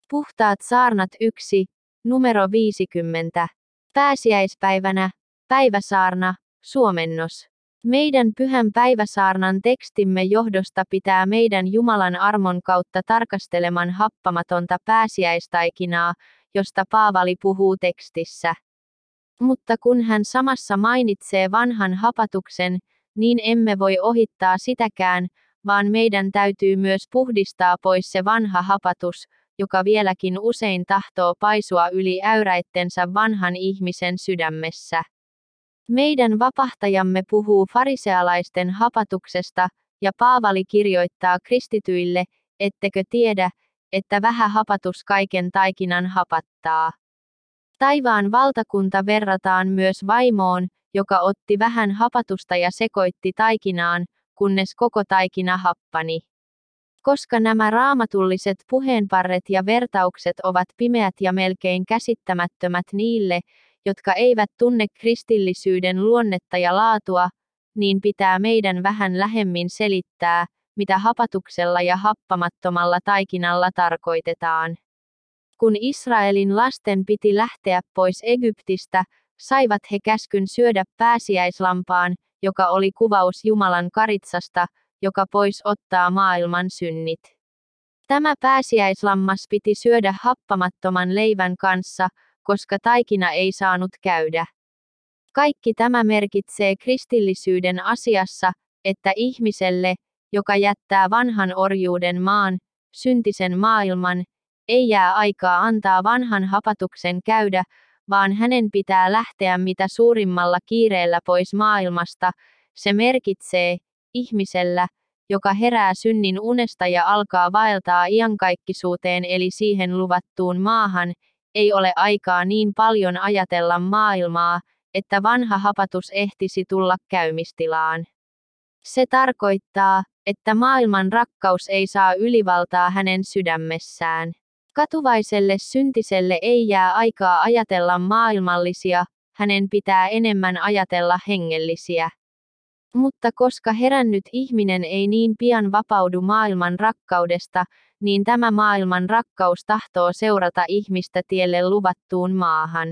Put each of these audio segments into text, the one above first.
Puhtaat saarnat 1, numero 50. Pääsiäispäivänä, päiväsaarna, suomennos. Meidän pyhän päiväsaarnan tekstimme johdosta pitää meidän Jumalan armon kautta tarkasteleman happamatonta pääsiäistaikinaa, josta Paavali puhuu tekstissä. Mutta kun hän samassa mainitsee vanhan hapatuksen, niin emme voi ohittaa sitäkään, vaan meidän täytyy myös puhdistaa pois se vanha hapatus, joka vieläkin usein tahtoo paisua yli äyräittensä vanhan ihmisen sydämessä. Meidän vapahtajamme puhuu farisealaisten hapatuksesta, ja Paavali kirjoittaa kristityille, ettekö tiedä, että vähä hapatus kaiken taikinan hapattaa. Taivaan valtakunta verrataan myös vaimoon, joka otti vähän hapatusta ja sekoitti taikinaan, kunnes koko taikina happani. Koska nämä raamatulliset puheenparret ja vertaukset ovat pimeät ja melkein käsittämättömät niille, jotka eivät tunne kristillisyyden luonnetta ja laatua, niin pitää meidän vähän lähemmin selittää, mitä hapatuksella ja happamattomalla taikinalla tarkoitetaan. Kun Israelin lasten piti lähteä pois Egyptistä, saivat he käskyn syödä pääsiäislampaan, joka oli kuvaus Jumalan karitsasta, joka pois ottaa maailman synnit. Tämä pääsiäislammas piti syödä happamattoman leivän kanssa, koska taikina ei saanut käydä. Kaikki tämä merkitsee kristillisyyden asiassa, että ihmiselle, joka jättää vanhan orjuuden maan, syntisen maailman, ei jää aikaa antaa vanhan hapatuksen käydä, vaan hänen pitää lähteä mitä suurimmalla kiireellä pois maailmasta. Se merkitsee, ihmisellä, joka herää synnin unesta ja alkaa vaeltaa iankaikkisuuteen eli siihen luvattuun maahan, ei ole aikaa niin paljon ajatella maailmaa, että vanha hapatus ehtisi tulla käymistilaan. Se tarkoittaa, että maailman rakkaus ei saa ylivaltaa hänen sydämessään. Katuvaiselle syntiselle ei jää aikaa ajatella maailmallisia, hänen pitää enemmän ajatella hengellisiä. Mutta koska herännyt ihminen ei niin pian vapaudu maailman rakkaudesta, niin tämä maailman rakkaus tahtoo seurata ihmistä tielle luvattuun maahan.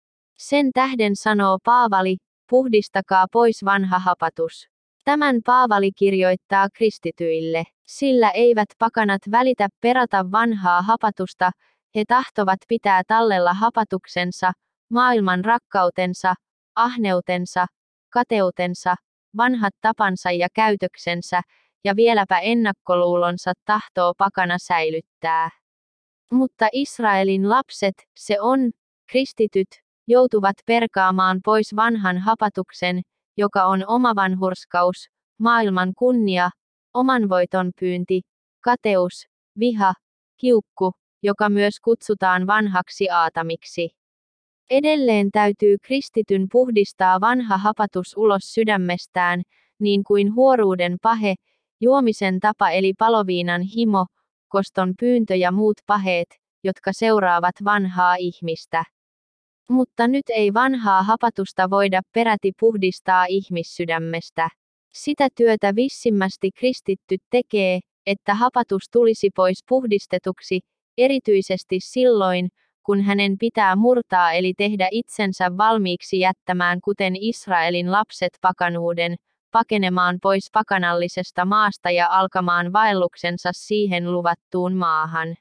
Sen tähden sanoo Paavali, puhdistakaa pois vanha hapatus. Tämän Paavali kirjoittaa kristityille, sillä eivät pakanat välitä perata vanhaa hapatusta, he tahtovat pitää tallella hapatuksensa, maailman rakkautensa, ahneutensa, kateutensa, vanhat tapansa ja käytöksensä, ja vieläpä ennakkoluulonsa tahtoo pakana säilyttää. Mutta Israelin lapset, se on, kristityt, joutuvat perkaamaan pois vanhan hapatuksen, joka on omavanhurskaus, maailman kunnia, oman voiton pyynti, kateus, viha, kiukku, joka myös kutsutaan vanhaksi aatamiksi. Edelleen täytyy kristityn puhdistaa vanha hapatus ulos sydämestään, niin kuin huoruuden pahe, juomisen tapa eli paloviinan himo, koston pyyntö ja muut paheet, jotka seuraavat vanhaa ihmistä. Mutta nyt ei vanhaa hapatusta voida peräti puhdistaa ihmissydämestä. Sitä työtä vissimmästi kristitty tekee, että hapatus tulisi pois puhdistetuksi, erityisesti silloin, kun hänen pitää murtaa eli tehdä itsensä valmiiksi jättämään kuten Israelin lapset pakanuuden, pakenemaan pois pakanallisesta maasta ja alkamaan vaelluksensa siihen luvattuun maahan.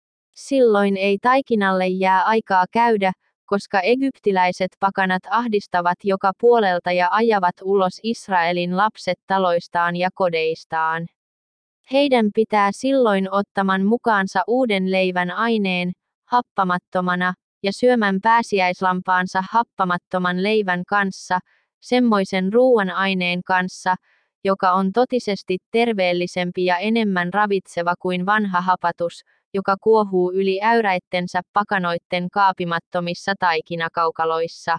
Silloin ei taikinalle jää aikaa käydä, koska egyptiläiset pakanat ahdistavat joka puolelta ja ajavat ulos Israelin lapset taloistaan ja kodeistaan. Heidän pitää silloin ottaman mukaansa uuden leivän aineen, happamattomana, ja syömän pääsiäislampaansa happamattoman leivän kanssa, semmoisen ruuan aineen kanssa, joka on totisesti terveellisempi ja enemmän ravitseva kuin vanha hapatus, joka kuohuu yli äyräittensä pakanoitten kaapimattomissa taikinakaukaloissa.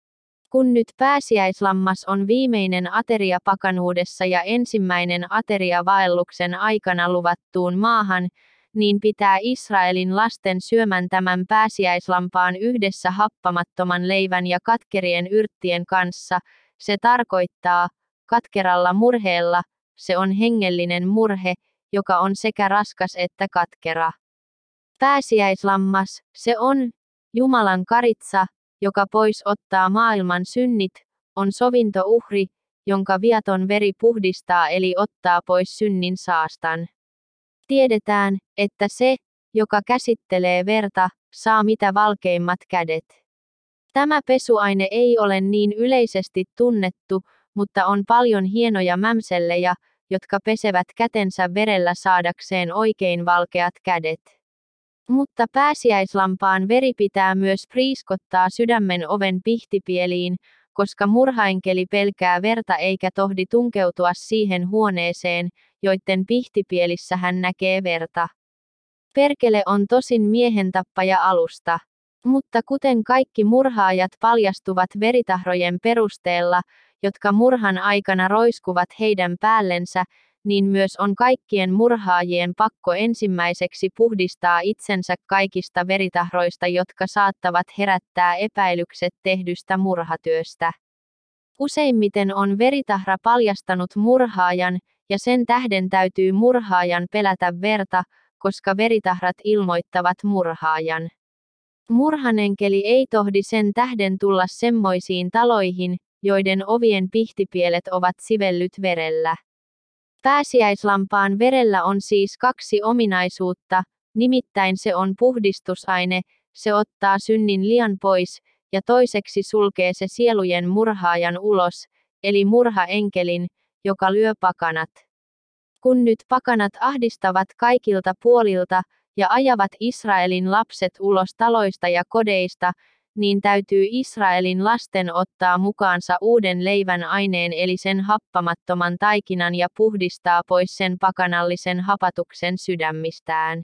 Kun nyt pääsiäislammas on viimeinen ateria pakanuudessa ja ensimmäinen ateria vaelluksen aikana luvattuun maahan, niin pitää Israelin lasten syömän tämän pääsiäislampaan yhdessä happamattoman leivän ja katkerien yrttien kanssa, se tarkoittaa, katkeralla murheella, se on hengellinen murhe, joka on sekä raskas että katkera. Pääsiäislammas, se on Jumalan karitsa, joka pois ottaa maailman synnit, on sovintouhri, jonka viaton veri puhdistaa eli ottaa pois synnin saastan. Tiedetään, että se, joka käsittelee verta, saa mitä valkeimmat kädet. Tämä pesuaine ei ole niin yleisesti tunnettu, mutta on paljon hienoja mämsellejä, jotka pesevät kätensä verellä saadakseen oikein valkeat kädet. Mutta pääsiäislampaan veri pitää myös priiskottaa sydämen oven pihtipieliin, koska murhaenkeli pelkää verta eikä tohdi tunkeutua siihen huoneeseen, joiden pihtipielissä hän näkee verta. Perkele on tosin miehentappaja alusta. Mutta kuten kaikki murhaajat paljastuvat veritahrojen perusteella, jotka murhan aikana roiskuvat heidän päällensä, niin myös on kaikkien murhaajien pakko ensimmäiseksi puhdistaa itsensä kaikista veritahroista, jotka saattavat herättää epäilykset tehdystä murhatyöstä. Useimmiten on veritahra paljastanut murhaajan, ja sen tähden täytyy murhaajan pelätä verta, koska veritahrat ilmoittavat murhaajan. Murhanenkeli ei tohdi sen tähden tulla semmoisiin taloihin, joiden ovien pihtipielet ovat sivellyt verellä. Pääsiäislampaan verellä on siis kaksi ominaisuutta, nimittäin se on puhdistusaine, se ottaa synnin lian pois, ja toiseksi sulkee se sielujen murhaajan ulos, eli murhaenkelin, joka lyö pakanat. Kun nyt pakanat ahdistavat kaikilta puolilta, ja ajavat Israelin lapset ulos taloista ja kodeista, niin täytyy Israelin lasten ottaa mukaansa uuden leivän aineen eli sen happamattoman taikinan ja puhdistaa pois sen pakanallisen hapatuksen sydämistään.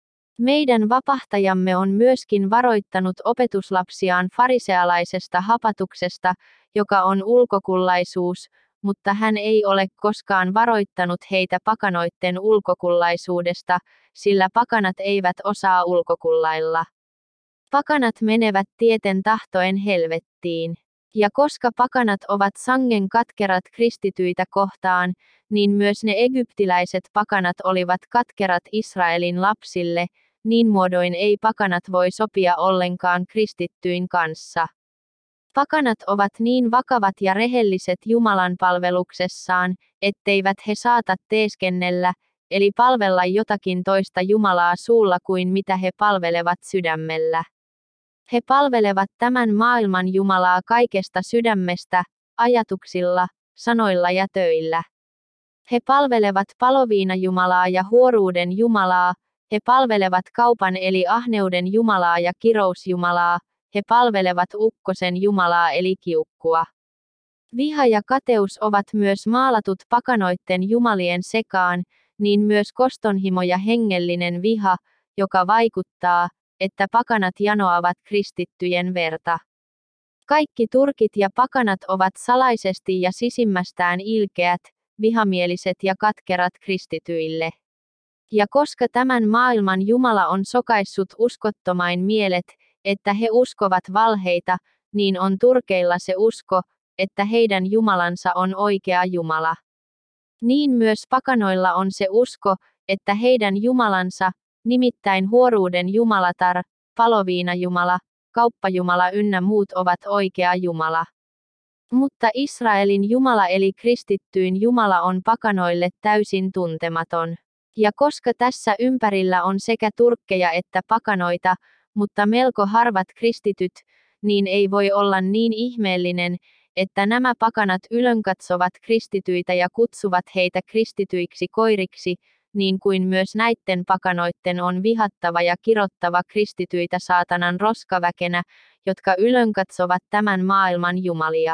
Meidän vapahtajamme on myöskin varoittanut opetuslapsiaan farisealaisesta hapatuksesta, joka on ulkokullaisuus, mutta hän ei ole koskaan varoittanut heitä pakanoitten ulkokullaisuudesta, sillä pakanat eivät osaa ulkokullailla. Pakanat menevät tieten tahtoen helvettiin. Ja koska pakanat ovat sangen katkerat kristityitä kohtaan, niin myös ne egyptiläiset pakanat olivat katkerat Israelin lapsille, niin muodoin ei pakanat voi sopia ollenkaan kristittyyn kanssa. Pakanat ovat niin vakavat ja rehelliset Jumalan palveluksessaan, etteivät he saata teeskennellä, eli palvella jotakin toista Jumalaa suulla kuin mitä he palvelevat sydämellä. He palvelevat tämän maailman Jumalaa kaikesta sydämestä, ajatuksilla, sanoilla ja töillä. He palvelevat paloviinajumalaa ja huoruuden jumalaa, he palvelevat kaupan eli ahneuden jumalaa ja kirousjumalaa, he palvelevat ukkosen jumalaa eli kiukkua. Viha ja kateus ovat myös maalatut pakanoitten jumalien sekaan, niin myös kostonhimo ja hengellinen viha, joka vaikuttaa, että pakanat janoavat kristittyjen verta. Kaikki turkit ja pakanat ovat salaisesti ja sisimmästään ilkeät, vihamieliset ja katkerat kristityille. Ja koska tämän maailman Jumala on sokaissut uskottomain mielet, että he uskovat valheita, niin on turkeilla se usko, että heidän Jumalansa on oikea Jumala. Niin myös pakanoilla on se usko, että heidän Jumalansa, nimittäin huoruuden jumalatar, paloviinajumala, kauppajumala ynnä muut ovat oikea Jumala. Mutta Israelin Jumala eli kristittyyn Jumala on pakanoille täysin tuntematon. Ja koska tässä ympärillä on sekä turkkeja että pakanoita, mutta melko harvat kristityt, niin ei voi olla niin ihmeellinen, että nämä pakanat ylönkatsovat kristityitä ja kutsuvat heitä kristityiksi koiriksi, niin kuin myös näitten pakanoitten on vihattava ja kirottava kristityitä saatanan roskaväkenä, jotka ylönkatsovat tämän maailman jumalia.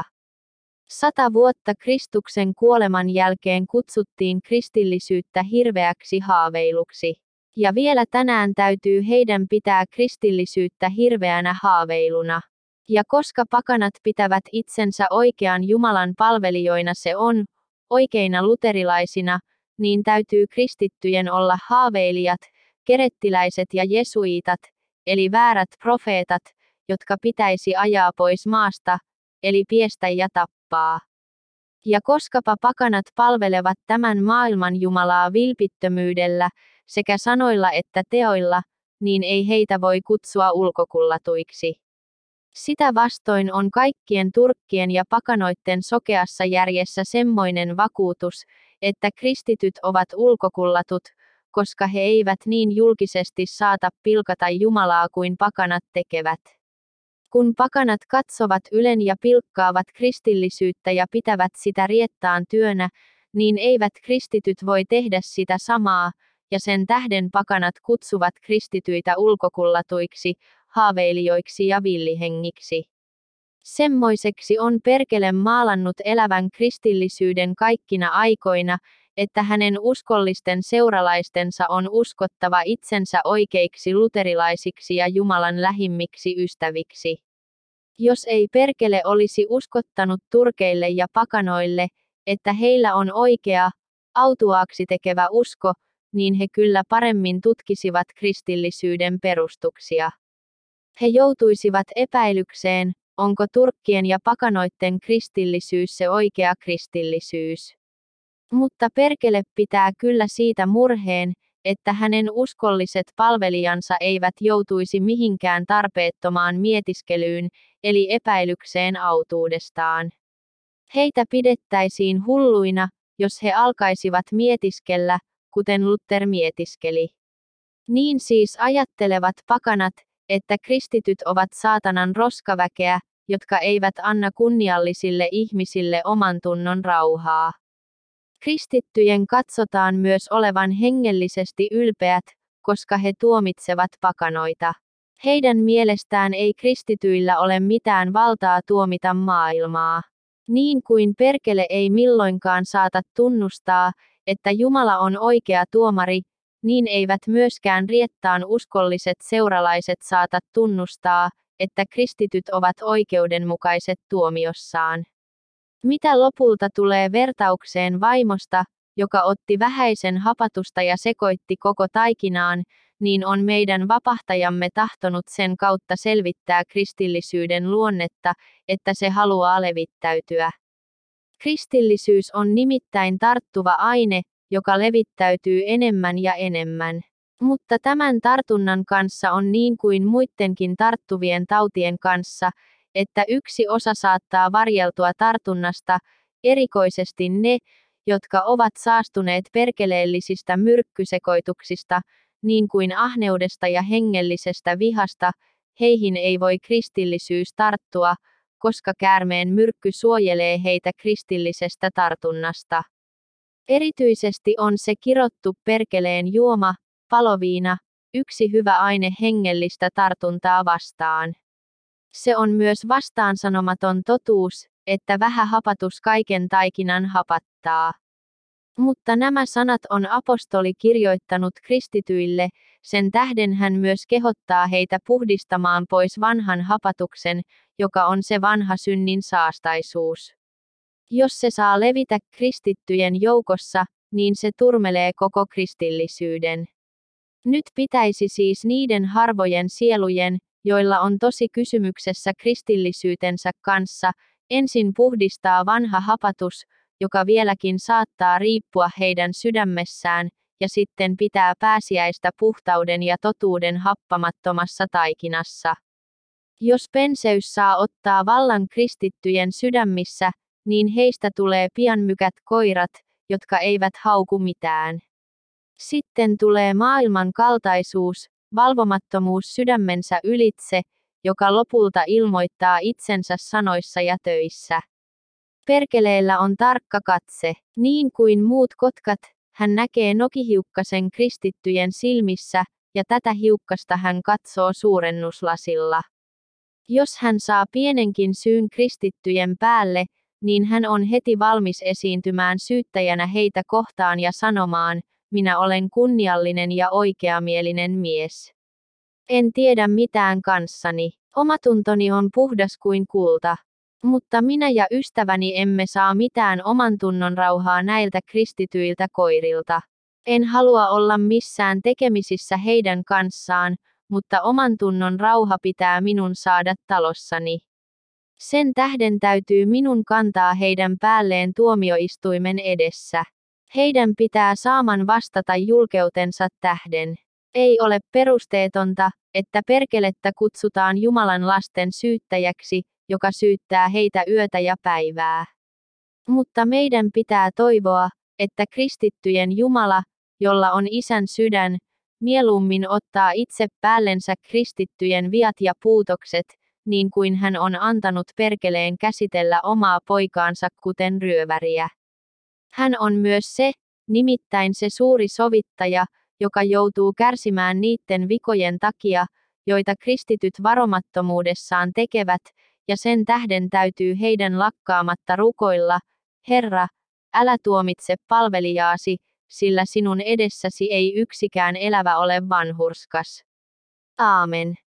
100 vuotta Kristuksen kuoleman jälkeen kutsuttiin kristillisyyttä hirveäksi haaveiluksi. Ja vielä tänään täytyy heidän pitää kristillisyyttä hirveänä haaveiluna. Ja koska pakanat pitävät itsensä oikean Jumalan palvelijoina se on, oikeina luterilaisina, niin täytyy kristittyjen olla haaveilijat, kerettiläiset ja jesuitat, eli väärät profeetat, jotka pitäisi ajaa pois maasta, eli piestä ja tappaa. Ja koskapa pakanat palvelevat tämän maailman Jumalaa vilpittömyydellä, sekä sanoilla että teoilla, niin ei heitä voi kutsua ulkokullatuiksi. Sitä vastoin on kaikkien turkkien ja pakanoitten sokeassa järjessä semmoinen vakuutus, että kristityt ovat ulkokullatut, koska he eivät niin julkisesti saata pilkata Jumalaa kuin pakanat tekevät. Kun pakanat katsovat ylen ja pilkkaavat kristillisyyttä ja pitävät sitä riettaan työnä, niin eivät kristityt voi tehdä sitä samaa, ja sen tähden pakanat kutsuvat kristityitä ulkokullatuiksi, haaveilijoiksi ja villihengiksi. Semmoiseksi on perkele maalannut elävän kristillisyyden kaikkina aikoina, että hänen uskollisten seuralaistensa on uskottava itsensä oikeiksi luterilaisiksi ja Jumalan lähimmiksi ystäviksi. Jos ei perkele olisi uskottanut turkeille ja pakanoille, että heillä on oikea, autuaaksi tekevä usko, niin he kyllä paremmin tutkisivat kristillisyyden perustuksia. He joutuisivat epäilykseen, onko turkkien ja pakanoitten kristillisyys se oikea kristillisyys. Mutta perkele pitää kyllä siitä murheen, että hänen uskolliset palvelijansa eivät joutuisi mihinkään tarpeettomaan mietiskelyyn, eli epäilykseen autuudestaan. Heitä pidettäisiin hulluina, jos he alkaisivat mietiskellä, kuten Luther mietiskeli. Niin siis ajattelevat pakanat, että kristityt ovat saatanan roskaväkeä, jotka eivät anna kunniallisille ihmisille omantunnon rauhaa. Kristittyjen katsotaan myös olevan hengellisesti ylpeät, koska he tuomitsevat pakanoita. Heidän mielestään ei kristityillä ole mitään valtaa tuomita maailmaa. Niin kuin perkele ei milloinkaan saata tunnustaa, että Jumala on oikea tuomari, niin eivät myöskään riettaan uskolliset seuralaiset saata tunnustaa, että kristityt ovat oikeudenmukaiset tuomiossaan. Mitä lopulta tulee vertaukseen vaimosta, joka otti vähäisen hapatusta ja sekoitti koko taikinaan, niin on meidän vapahtajamme tahtonut sen kautta selvittää kristillisyyden luonnetta, että se haluaa levittäytyä. Kristillisyys on nimittäin tarttuva aine, joka levittäytyy enemmän ja enemmän. Mutta tämän tartunnan kanssa on niin kuin muidenkin tarttuvien tautien kanssa, että yksi osa saattaa varjeltua tartunnasta, erikoisesti ne, jotka ovat saastuneet perkeleellisistä myrkkysekoituksista, niin kuin ahneudesta ja hengellisestä vihasta, heihin ei voi kristillisyys tarttua, koska käärmeen myrkky suojelee heitä kristillisestä tartunnasta. Erityisesti on se kirottu perkeleen juoma, paloviina, yksi hyvä aine hengellistä tartuntaa vastaan. Se on myös vastaansanomaton totuus, että vähä hapatus kaiken taikinan hapattaa. Mutta nämä sanat on apostoli kirjoittanut kristityille, sen tähden hän myös kehottaa heitä puhdistamaan pois vanhan hapatuksen, joka on se vanha synnin saastaisuus. Jos se saa levitä kristittyjen joukossa, niin se turmelee koko kristillisyyden. Nyt pitäisi siis niiden harvojen sielujen, joilla on tosi kysymyksessä kristillisyytensä kanssa, ensin puhdistaa vanha hapatus, joka vieläkin saattaa riippua heidän sydämessään, ja sitten pitää pääsiäistä puhtauden ja totuuden happamattomassa taikinassa. Jos penseys saa ottaa vallan kristittyjen sydämissä, niin heistä tulee pian mykät koirat, jotka eivät hauku mitään. Sitten tulee maailman kaltaisuus, valvomattomuus sydämensä ylitse, joka lopulta ilmoittaa itsensä sanoissa ja töissä. Perkeleellä on tarkka katse, niin kuin muut kotkat, hän näkee nokihiukkasen kristittyjen silmissä, ja tätä hiukkasta hän katsoo suurennuslasilla. Jos hän saa pienenkin syyn kristittyjen päälle, niin hän on heti valmis esiintymään syyttäjänä heitä kohtaan ja sanomaan, minä olen kunniallinen ja oikeamielinen mies. En tiedä mitään kanssani, omatuntoni on puhdas kuin kulta. Mutta minä ja ystäväni emme saa mitään omantunnon rauhaa näiltä kristityiltä koirilta. En halua olla missään tekemisissä heidän kanssaan, mutta omantunnon rauha pitää minun saada talossani. Sen tähden täytyy minun kantaa heidän päälleen tuomioistuimen edessä. Heidän pitää saaman vastata julkeutensa tähden. Ei ole perusteetonta, että perkelettä kutsutaan Jumalan lasten syyttäjäksi, joka syyttää heitä yötä ja päivää. Mutta meidän pitää toivoa, että kristittyjen Jumala, jolla on Isän sydän, mieluummin ottaa itse päällensä kristittyjen viat ja puutokset, niin kuin hän on antanut perkeleen käsitellä omaa poikaansa kuten ryöväriä. Hän on myös se, nimittäin se suuri sovittaja, joka joutuu kärsimään niiden vikojen takia, joita kristityt varomattomuudessaan tekevät, ja sen tähden täytyy heidän lakkaamatta rukoilla, Herra, älä tuomitse palvelijaasi, sillä sinun edessäsi ei yksikään elävä ole vanhurskas. Aamen.